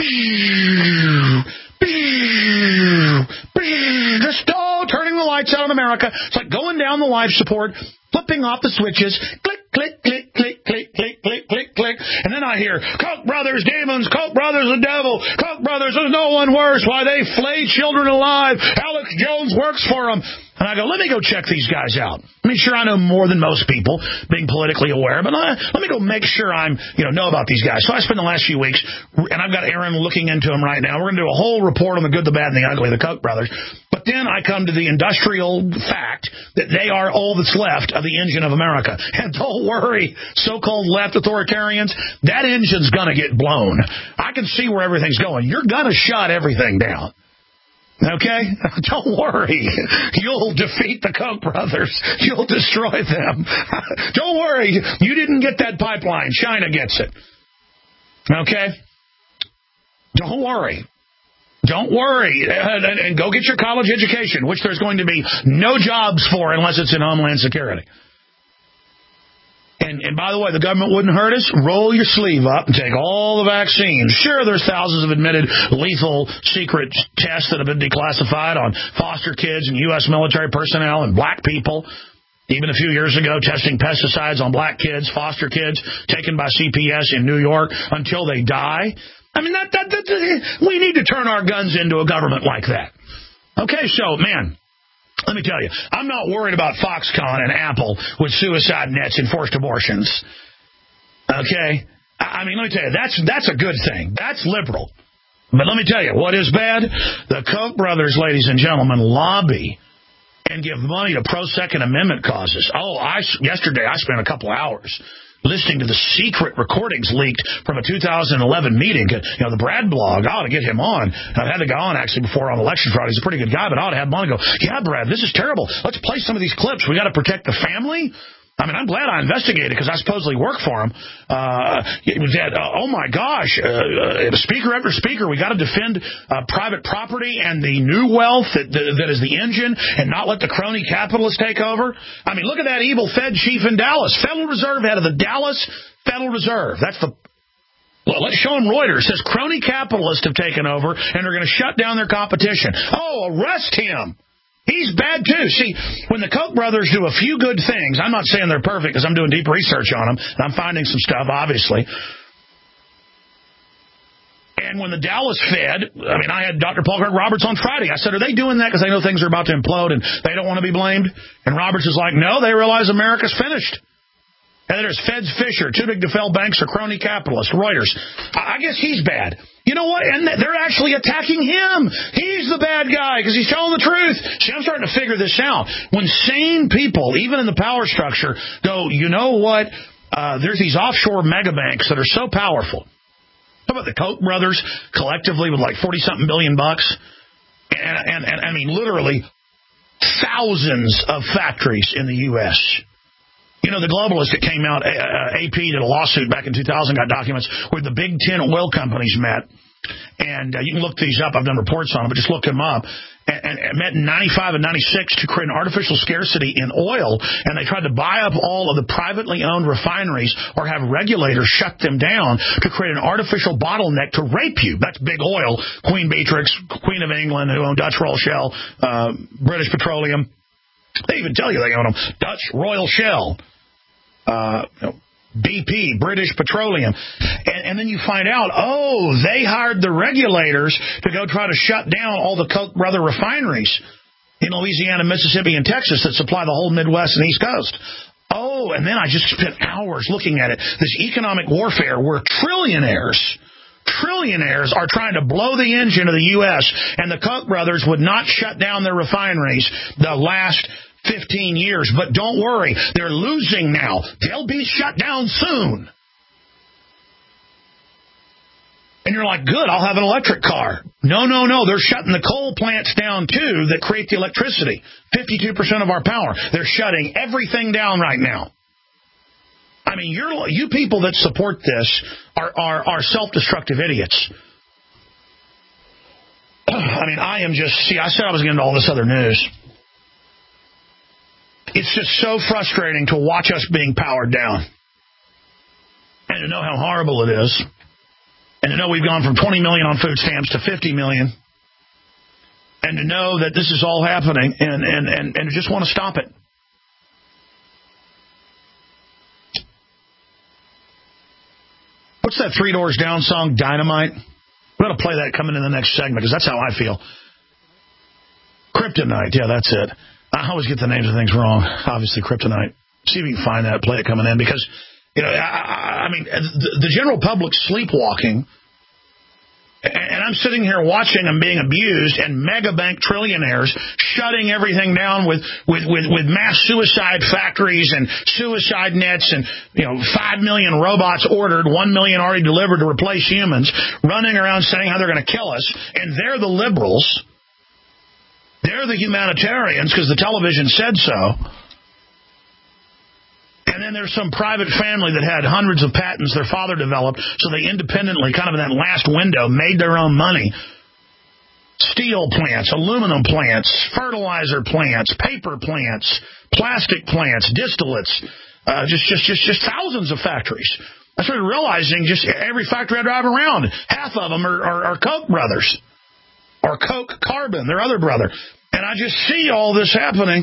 just turning the lights out in America. It's like going down the life support, flipping off the switches, click, click, click, click, click, click, click, click, click. And then I hear, Koch brothers, demons, Koch brothers, the devil, Koch brothers, there's no one worse. Why, they flay children alive. Alex Jones works for them. And I go, let me go check these guys out. I mean, sure, I know more than most people, being politically aware, but let me go make sure I'm, know about these guys. So I spent the last few weeks, and I've got Aaron looking into them right now. We're going to do a whole report on the good, the bad, and the ugly, the Koch brothers. But then I come to the industrial fact that they are all that's left of the engine of America. And don't worry, so-called left authoritarians, that engine's going to get blown. I can see where everything's going. You're going to shut everything down. Okay? Don't worry. You'll defeat the Koch brothers. You'll destroy them. Don't worry. You didn't get that pipeline. China gets it. Okay? Don't worry. Don't worry. And go get your college education, which there's going to be no jobs for unless it's in Homeland Security. And by the way, the government wouldn't hurt us. Roll your sleeve up and take all the vaccines. Sure, there's thousands of admitted lethal secret tests that have been declassified on foster kids and U.S. military personnel and black people. Even a few years ago, testing pesticides on black kids, foster kids, taken by CPS in New York until they die. I mean, we need to turn our guns into a government like that. Okay, so, man, let me tell you, I'm not worried about Foxconn and Apple with suicide nets and forced abortions. Okay? I mean, let me tell you, that's a good thing. That's liberal. But let me tell you, what is bad? The Koch brothers, ladies and gentlemen, lobby and give money to pro-Second Amendment causes. Oh, yesterday I spent a couple hours listening to the secret recordings leaked from a 2011 meeting. The Brad blog, I ought to get him on. I've had the guy on, actually, before on election fraud. He's a pretty good guy, but I ought to have him on and go, yeah, Brad, this is terrible. Let's play some of these clips. We got to protect the family. I mean, I'm glad I investigated because I supposedly work for him. It was that, oh, my gosh, speaker after speaker, we got to defend private property and the new wealth that is the engine and not let the crony capitalists take over. I mean, look at that evil Fed chief in Dallas. Federal Reserve, head of the Dallas Federal Reserve. That's the... Well, let's show them Reuters. It says crony capitalists have taken over and are going to shut down their competition. Oh, arrest him. He's bad, too. See, when the Koch brothers do a few good things, I'm not saying they're perfect because I'm doing deep research on them, and I'm finding some stuff, obviously. And when the Dallas Fed, I had Dr. Paul Kirk Roberts on Friday. I said, are they doing that because they know things are about to implode and they don't want to be blamed? And Roberts is like, no, they realize America's finished. And then there's Feds Fisher, too big to fail banks are crony capitalists, Reuters. I guess he's bad. You know what? And they're actually attacking him. He's the bad guy because he's telling the truth. See, I'm starting to figure this out. When sane people, even in the power structure, go, you know what? There's these offshore mega banks that are so powerful. How about the Koch brothers collectively with like 40-something billion bucks? And I mean, literally thousands of factories in the U.S. You know, the globalist that came out, AP did a lawsuit back in 2000, got documents where the big 10 oil companies met. And you can look these up. I've done reports on them, but just look them up. And met in 95 and 96 to create an artificial scarcity in oil. And they tried to buy up all of the privately owned refineries or have regulators shut them down to create an artificial bottleneck to rape you. That's big oil. Queen Beatrix, Queen of England, who owned Dutch Royal Shell, British Petroleum. They even tell you they own them. Dutch Royal Shell. BP, British Petroleum. And then you find out, they hired the regulators to go try to shut down all the Koch brother refineries in Louisiana, Mississippi, and Texas that supply the whole Midwest and East Coast. And then I just spent hours looking at it. This economic warfare where trillionaires are trying to blow the engine of the U.S., and the Koch brothers would not shut down their refineries the last 15 years. But don't worry, they're losing now. They'll be shut down soon. And you're like, good, I'll have an electric car. No. They're shutting the coal plants down, too, that create the electricity. 52% of our power. They're shutting everything down right now. I mean, you people that support this are self-destructive idiots. I mean, I said I was getting into all this other news. It's just so frustrating to watch us being powered down. And to know how horrible it is. And to know we've gone from 20 million on food stamps to 50 million. And to know that this is all happening and to just want to stop it. What's that Three Doors Down song, Dynamite? I'm going to play that coming in the next segment because that's how I feel. Kryptonite, yeah, that's it. I always get the names of things wrong. Obviously, Kryptonite. See if you can find that, play it coming in. Because, I mean, the general public sleepwalking, and I'm sitting here watching them being abused, and mega bank trillionaires shutting everything down with mass suicide factories and suicide nets and, 5 million robots ordered, 1 million already delivered to replace humans, running around saying how they're going to kill us. And they're the liberals. They're the humanitarians because the television said so. And then there's some private family that had hundreds of patents their father developed, so they independently, kind of in that last window, made their own money. Steel plants, aluminum plants, fertilizer plants, paper plants, plastic plants, distillates, just thousands of factories. I started realizing just every factory I drive around, half of them are Koch brothers. Or Koch Carbon, their other brother. And I just see all this happening.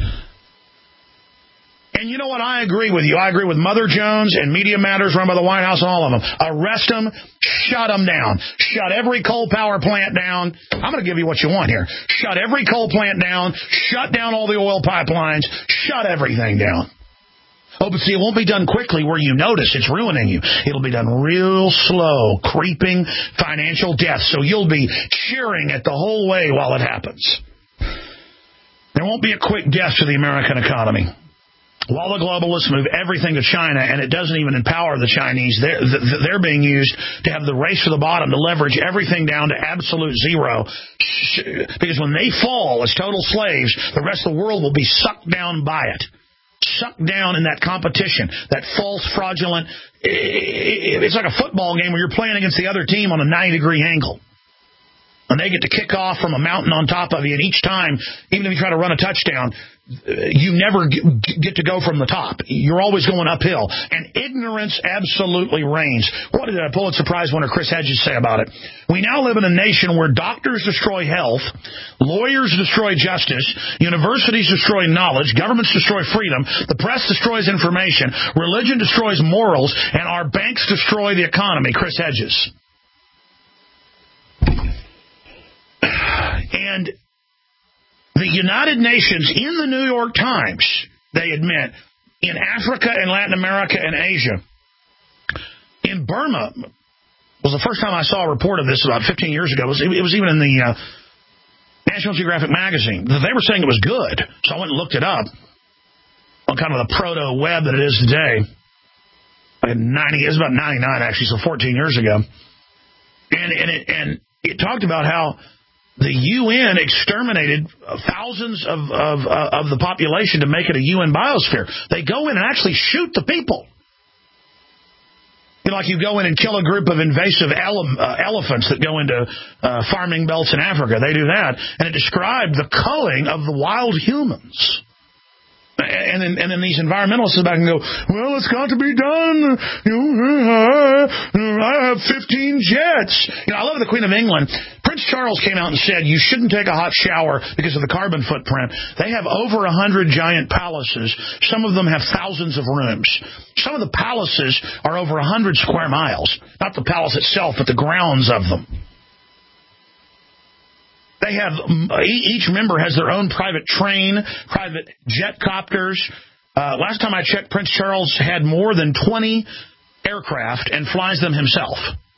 And you know what? I agree with you. I agree with Mother Jones and Media Matters run by the White House and all of them. Arrest them. Shut them down. Shut every coal power plant down. I'm going to give you what you want here. Shut every coal plant down. Shut down all the oil pipelines. Shut everything down. Oh, but see, it won't be done quickly where you notice it's ruining you. It'll be done real slow, creeping financial death. So you'll be cheering it the whole way while it happens. There won't be a quick death to the American economy. While the globalists move everything to China, and it doesn't even empower the Chinese, they're being used to have the race to the bottom, to leverage everything down to absolute zero. Because when they fall as total slaves, the rest of the world will be sucked down by it. Sucked down in that competition, that false, fraudulent. It's like a football game where you're playing against the other team on a 90-degree angle. And they get to kick off from a mountain on top of you, and each time, even if you try to run a touchdown, you never get to go from the top. You're always going uphill. And ignorance absolutely reigns. What did Pulitzer Prize winner Chris Hedges say about it? We now live in a nation where doctors destroy health, lawyers destroy justice, universities destroy knowledge, governments destroy freedom, the press destroys information, religion destroys morals, and our banks destroy the economy. Chris Hedges. And the United Nations, in the New York Times, they admit, in Africa and Latin America and Asia, in Burma, was the first time I saw a report of this about 15 years ago. It was even in the National Geographic magazine. They were saying it was good, so I went and looked it up on kind of the proto-web that it is today. It was about 99, actually, so 14 years ago. And it talked about how the UN exterminated thousands of the population to make it a UN biosphere. They go in and actually shoot the people. Like you go in and kill a group of invasive elephants that go into farming belts in Africa. They do that. And it described the culling of the wild humans. And then these environmentalists sit back and go, well, it's got to be done. I have 15 jets. I love the Queen of England. Prince Charles came out and said you shouldn't take a hot shower because of the carbon footprint. They have over 100 giant palaces. Some of them have thousands of rooms. Some of the palaces are over 100 square miles. Not the palace itself, but the grounds of them. They have, each member has their own private train, private jet copters. Last time I checked, Prince Charles had more than 20 aircraft and flies them himself.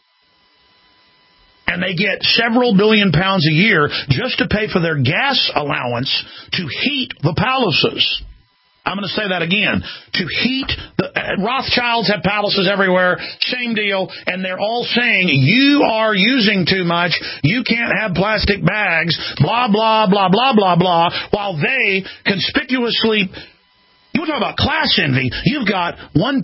And they get several billion pounds a year just to pay for their gas allowance to heat the palaces. I'm going to say that again. To heat the Rothschilds have palaces everywhere, same deal, and they're all saying you are using too much. You can't have plastic bags. Blah blah blah blah blah blah. While they conspicuously, you want to talk about class envy? You've got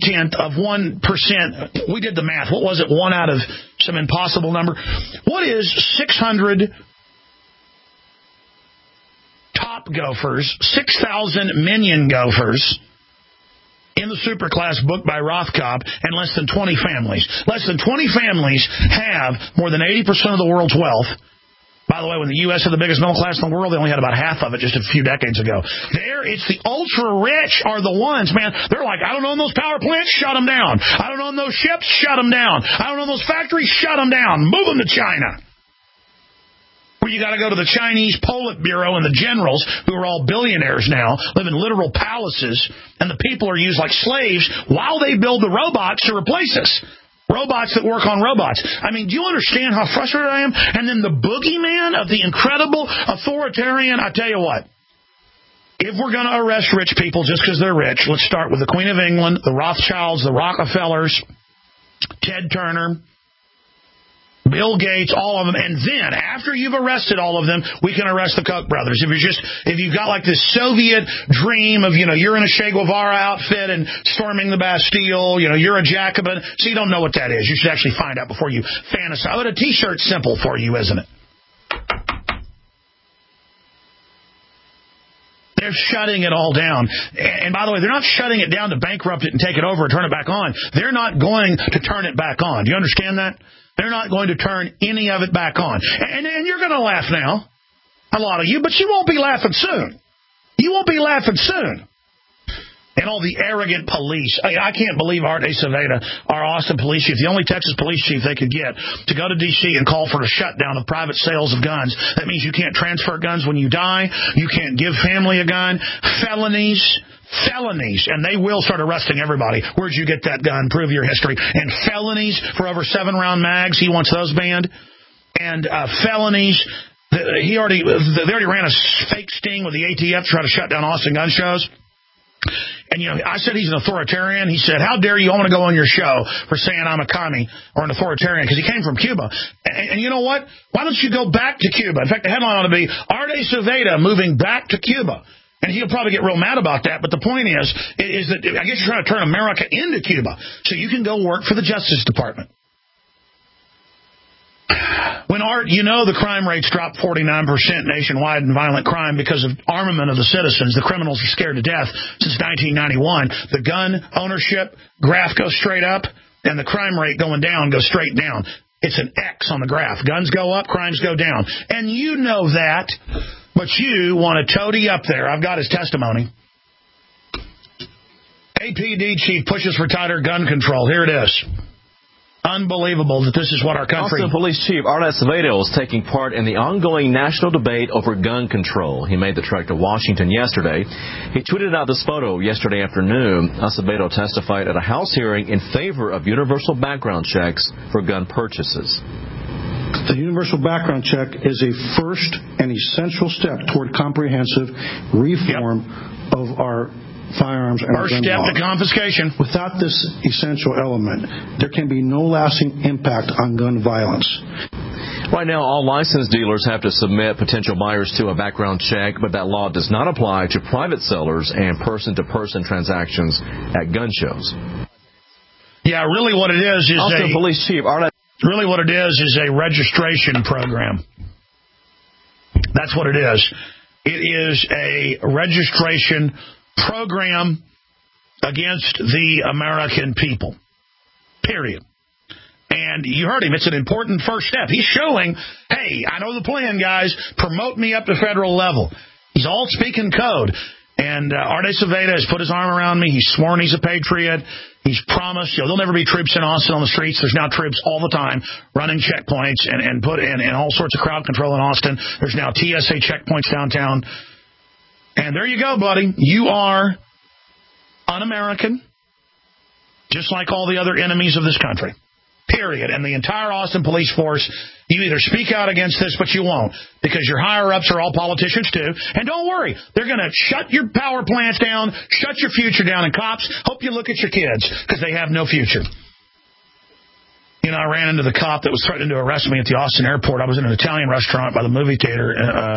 0.1%. We did the math. What was it? 1 out of some impossible number. What is 600? Top gophers, 6,000 minion gophers in the superclass book by Rothkopf, and less than 20 families. Less than 20 families have more than 80% of the world's wealth. By the way, when the U.S. had the biggest middle class in the world, they only had about half of it just a few decades ago. It's the ultra-rich are the ones, man. They're like, I don't own those power plants, shut them down. I don't own those ships, shut them down. I don't own those factories, shut them down. Move them to China. Where you got to go to the Chinese Politburo and the generals, who are all billionaires now, live in literal palaces, and the people are used like slaves while they build the robots to replace us. Robots that work on robots. I mean, do you understand how frustrated I am? And then the boogeyman of the incredible authoritarian, I tell you what, if we're going to arrest rich people just because they're rich, let's start with the Queen of England, the Rothschilds, the Rockefellers, Ted Turner, Bill Gates, all of them, and then after you've arrested all of them, we can arrest the Koch brothers. If you've got like this Soviet dream of, you're in a Che Guevara outfit and storming the Bastille, you're a Jacobin, so you don't know what that is. You should actually find out before you fantasize. But a T-shirt's simple for you, isn't it? They're shutting it all down. And by the way, they're not shutting it down to bankrupt it and take it over and turn it back on. They're not going to turn it back on. Do you understand that? They're not going to turn any of it back on. And you're going to laugh now, a lot of you, but you won't be laughing soon. You won't be laughing soon. And all the arrogant police. I can't believe Art Aceveda, our Austin police chief, the only Texas police chief they could get, to go to D.C. and call for a shutdown of private sales of guns. That means you can't transfer guns when you die. You can't give family a gun. Felonies, and they will start arresting everybody. Where'd you get that gun? Prove your history. And felonies for over 7-round mags. He wants those banned. And felonies. They already ran a fake sting with the ATF to try to shut down Austin gun shows. And, I said he's an authoritarian. He said, how dare you? I want to go on your show for saying I'm a commie or an authoritarian, because he came from Cuba. And you know what? Why don't you go back to Cuba? In fact, the headline ought to be, Art Aceveda moving back to Cuba. And he'll probably get real mad about that. But the point is that I guess you're trying to turn America into Cuba so you can go work for the Justice Department. When the crime rates dropped 49% nationwide in violent crime because of armament of the citizens. The criminals are scared to death since 1991. The gun ownership graph goes straight up, and the crime rate going down goes straight down. It's an X on the graph. Guns go up, crimes go down. And you know that, but you want to toady up there. I've got his testimony. APD chief pushes for tighter gun control. Here it is. Unbelievable that this is what our country... Austin Police Chief Art Acevedo is taking part in the ongoing national debate over gun control. He made the trek to Washington yesterday. He tweeted out this photo yesterday afternoon. Acevedo testified at a House hearing in favor of universal background checks for gun purchases. The universal background check is a first and essential step toward comprehensive reform of our firearms and first gun step law. to confiscation. Without this essential element, there can be no lasting impact on gun violence. Right now, all licensed dealers have to submit potential buyers to a background check, but that law does not apply to private sellers and person-to-person transactions at gun shows. Yeah, really what it is also, police chief, really what it is a registration program. That's what it is. It is a registration program against the American people. Period. And you heard him. It's an important first step. He's showing, hey, I know the plan, guys. Promote me up to federal level. He's all speaking code. And Arde Saveda has put his arm around me. He's sworn he's a patriot. He's promised, there'll never be troops in Austin on the streets. There's now troops all the time running checkpoints and put in all sorts of crowd control in Austin. There's now TSA checkpoints downtown. And there you go, buddy. You are un-American, just like all the other enemies of this country. Period. And the entire Austin police force, you either speak out against this, but you won't, because your higher-ups are all politicians, too. And don't worry, they're going to shut your power plants down, shut your future down, and cops, hope you look at your kids, because they have no future. You know, I ran into the cop that was threatening to arrest me at the Austin airport. I was in an Italian restaurant by the movie theater,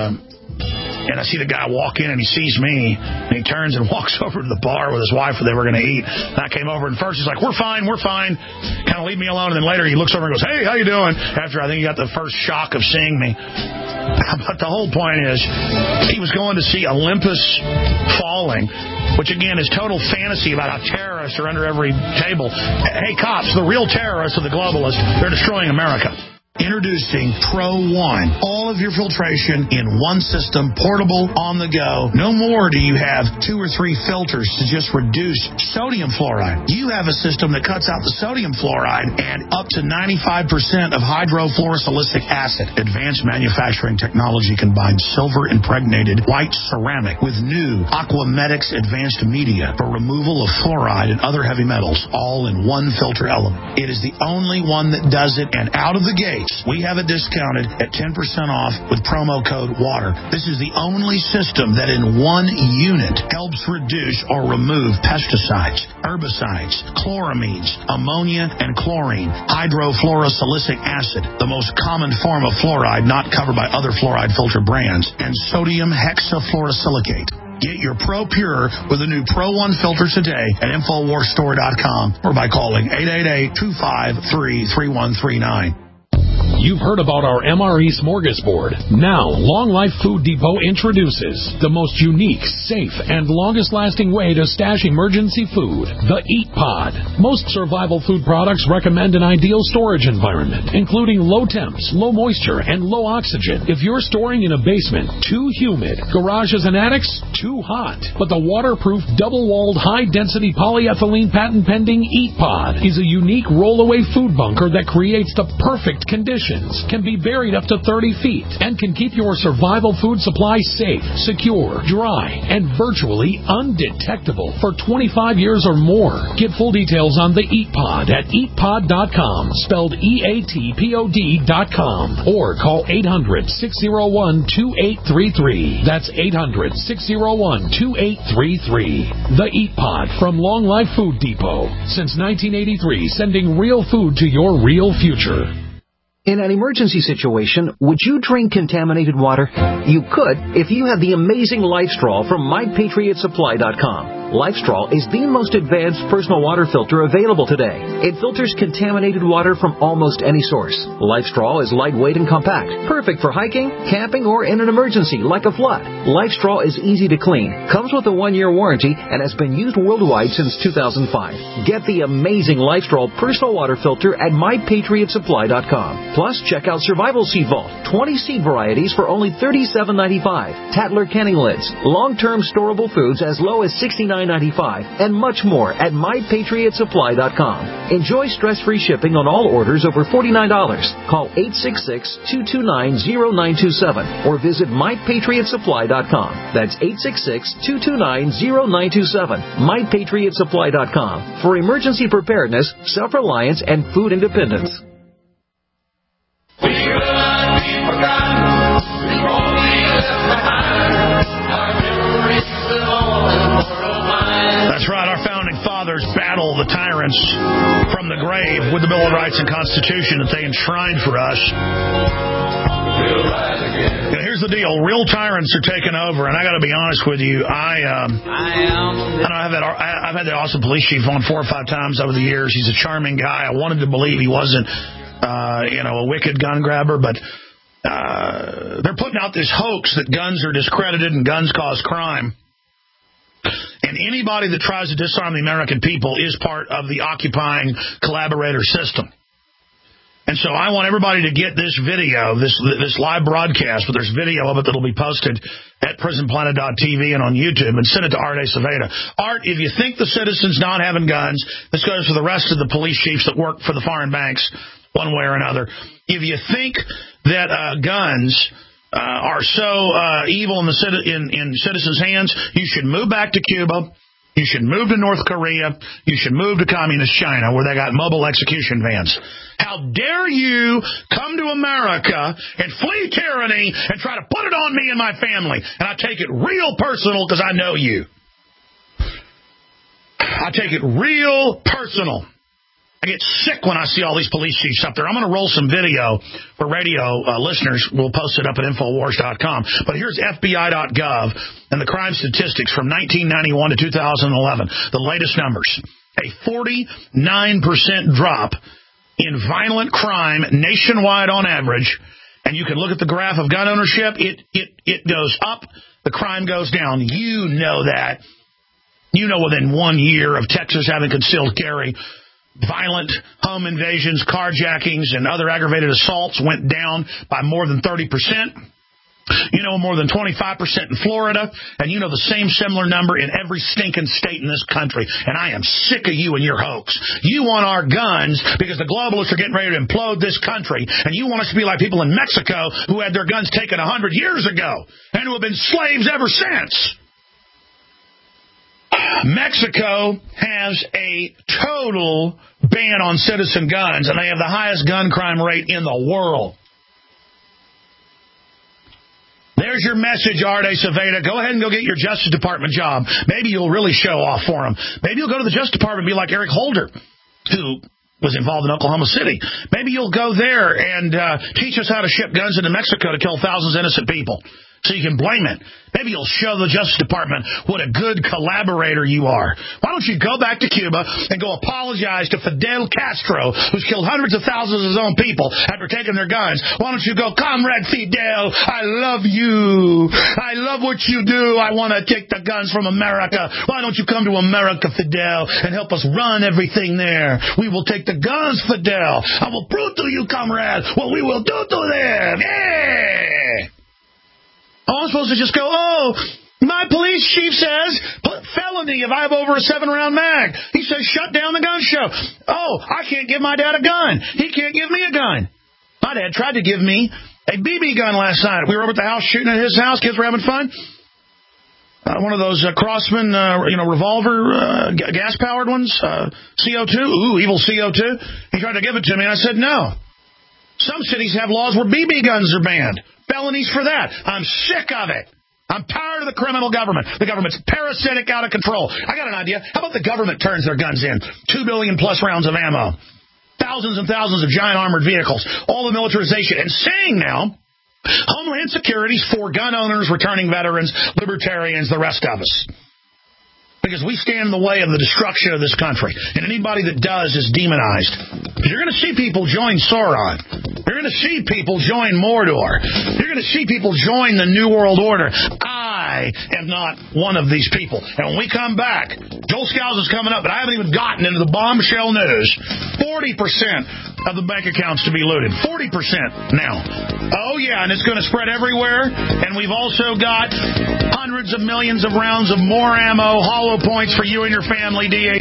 and I see the guy walk in, and he sees me, and he turns and walks over to the bar with his wife where they were going to eat. And I came over, and first he's like, we're fine. Kind of leave me alone. And then later he looks over and goes, hey, how you doing? After I think he got the first shock of seeing me. But the whole point is he was going to see Olympus falling, which, again, is total fantasy about how terrorists are under every table. Hey, cops, the real terrorists are the globalists. They're destroying America. Introducing Pro One. All of your filtration in one system, portable, on the go. No more do you have 2 or 3 filters to just reduce sodium fluoride. You have a system that cuts out the sodium fluoride and up to 95% of hydrofluorosilicic acid. Advanced manufacturing technology combines silver-impregnated white ceramic with new Aquamedics advanced media for removal of fluoride and other heavy metals, all in one filter element. It is the only one that does it, and out of the gate, we have it discounted at 10% off with promo code WATER. This is the only system that in one unit helps reduce or remove pesticides, herbicides, chloramines, ammonia, and chlorine, hydrofluorosilicic acid, the most common form of fluoride not covered by other fluoride filter brands, and sodium hexafluorosilicate. Get your Pro Pure with the new Pro One filter today at InfoWarsStore.com or by calling 888-253-3139. You've heard about our MRE Smorgasbord. Now, Long Life Food Depot introduces the most unique, safe, and longest-lasting way to stash emergency food, the Eat Pod. Most survival food products recommend an ideal storage environment, including low temps, low moisture, and low oxygen. If you're storing in a basement, too humid, garages and attics, too hot. But the waterproof, double-walled, high-density polyethylene patent-pending Eat Pod is a unique roll-away food bunker that creates the perfect conditions, can be buried up to 30 feet, and can keep your survival food supply safe, secure, dry, and virtually undetectable for 25 years or more. Get full details on the Eat Pod at eatpod.com, spelled EATPOD.com, or call 800-601-2833. That's 800-601-2833. The Eat Pod from Long Life Food Depot. Since 1983, sending real food to your real future. In an emergency situation, would you drink contaminated water? You could if you had the amazing LifeStraw from MyPatriotSupply.com. LifeStraw is the most advanced personal water filter available today. It filters contaminated water from almost any source. LifeStraw is lightweight and compact, perfect for hiking, camping, or in an emergency like a flood. LifeStraw is easy to clean, comes with a 1-year warranty, and has been used worldwide since 2005. Get the amazing LifeStraw personal water filter at MyPatriotSupply.com. Plus, check out Survival Seed Vault, 20 seed varieties for only $37.95. Tattler Canning Lids, long-term storable foods as low as $69.95, and much more at MyPatriotSupply.com. Enjoy stress-free shipping on all orders over $49. Call 866-229-0927 or visit MyPatriotSupply.com. That's 866-229-0927. MyPatriotSupply.com for emergency preparedness, self-reliance, and food independence. We will not be forgotten. It's wrong we left behind. Our memories live on in mortal mind. rights and Constitution that they enshrined for us. And here's the deal. Real tyrants are taking over, and I got to be honest with you. I've had that awesome police chief on 4 or 5 times over the years. He's a charming guy. I wanted to believe he wasn't, a wicked gun grabber, but they're putting out this hoax that guns are discredited and guns cause crime. And anybody that tries to disarm the American people is part of the occupying collaborator system. And so I want everybody to get this video, this live broadcast, but there's video of it that'll be posted at prisonplanet.tv and on YouTube, and send it to Art Acevedo. Art, if you think the citizens not having guns, this goes for the rest of the police chiefs that work for the foreign banks one way or another. If you think that guns are so evil in citizens' hands, you should move back to Cuba. You should move to North Korea. You should move to Communist China, where they got mobile execution vans. How dare you come to America and flee tyranny and try to put it on me and my family? And I take it real personal because I know you. I take it real personal. I get sick when I see all these police chiefs up there. I'm going to roll some video for radio listeners. We'll post it up at Infowars.com. But here's FBI.gov and the crime statistics from 1991 to 2011. The latest numbers. A 49% drop in violent crime nationwide on average. And you can look at the graph of gun ownership. It goes up. The crime goes down. You know that. You know within 1 year of Texas having concealed carry, violent home invasions, carjackings, and other aggravated assaults went down by more than 30%. You know more than 25% in Florida, and you know the same similar number in every stinking state in this country. And I am sick of you and your hoax. You want our guns because the globalists are getting ready to implode this country, and you want us to be like people in Mexico who had their guns taken 100 years ago and who have been slaves ever since. Mexico has a total ban on citizen guns, and they have the highest gun crime rate in the world. There's your message, Art Acevedo. Go ahead and go get your Justice Department job. Maybe you'll really show off for them. Maybe you'll go to the Justice Department and be like Eric Holder, who was involved in Oklahoma City. Maybe you'll go there and teach us how to ship guns into Mexico to kill thousands of innocent people, so you can blame it. Maybe you'll show the Justice Department what a good collaborator you are. Why don't you go back to Cuba and go apologize to Fidel Castro, who's killed hundreds of thousands of his own people after taking their guns? Why don't you go, Comrade Fidel, I love you. I love what you do. I want to take the guns from America. Why don't you come to America, Fidel, and help us run everything there? We will take the guns, Fidel. I will prove to you, comrade, what we will do to them. Yeah! I'm supposed to just go, my police chief says, felony if I have over a 7-round mag. He says, shut down the gun show. I can't give my dad a gun. He can't give me a gun. My dad tried to give me a BB gun last night. We were over at the house shooting at his house. Kids were having fun. One of those Crossman, revolver, gas-powered ones, CO2. Ooh, evil CO2. He tried to give it to me, and I said no. Some cities have laws where BB guns are banned. Felonies for that. I'm sick of it. I'm tired of the criminal government. The government's parasitic, out of control. I got an idea. How about the government turns their guns in? 2 billion plus rounds of ammo. Thousands and thousands of giant armored vehicles. All the militarization. And saying now, Homeland Security's for gun owners, returning veterans, libertarians, the rest of us. Because we stand in the way of the destruction of this country. And anybody that does is demonized. You're going to see people join Sauron. You're going to see people join Mordor. You're going to see people join the New World Order. I am not one of these people. And when we come back, Joel Scowls is coming up, but I haven't even gotten into the bombshell news. 40% of the bank accounts to be looted. 40% now. Oh, yeah, and it's going to spread everywhere. And we've also got hundreds of millions of rounds of more ammo, hollow points for you and your family, DA.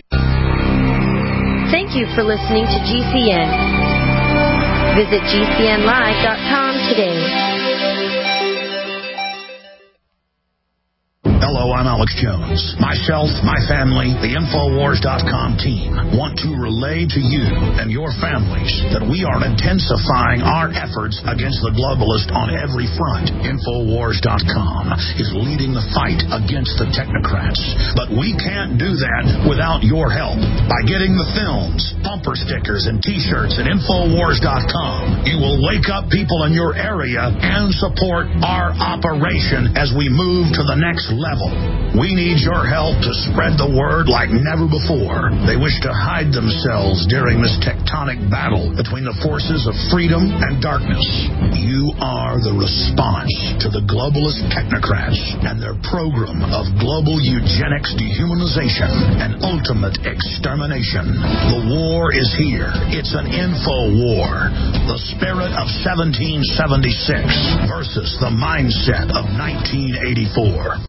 Thank you for listening to GCN. Visit GCNlive.com today. Hello, I'm Alex Jones. Myself, my family, the Infowars.com team want to relay to you and your families that we are intensifying our efforts against the globalist on every front. Infowars.com is leading the fight against the technocrats. But we can't do that without your help. By getting the films, bumper stickers, and T-shirts at Infowars.com, you will wake up people in your area and support our operation as we move to the next level. We need your help to spread the word like never before. They wish to hide themselves during this tectonic battle between the forces of freedom and darkness. You are the response to the globalist technocrats and their program of global eugenics, dehumanization, and ultimate extermination. The war is here. It's an info war. The spirit of 1776 versus the mindset of 1984.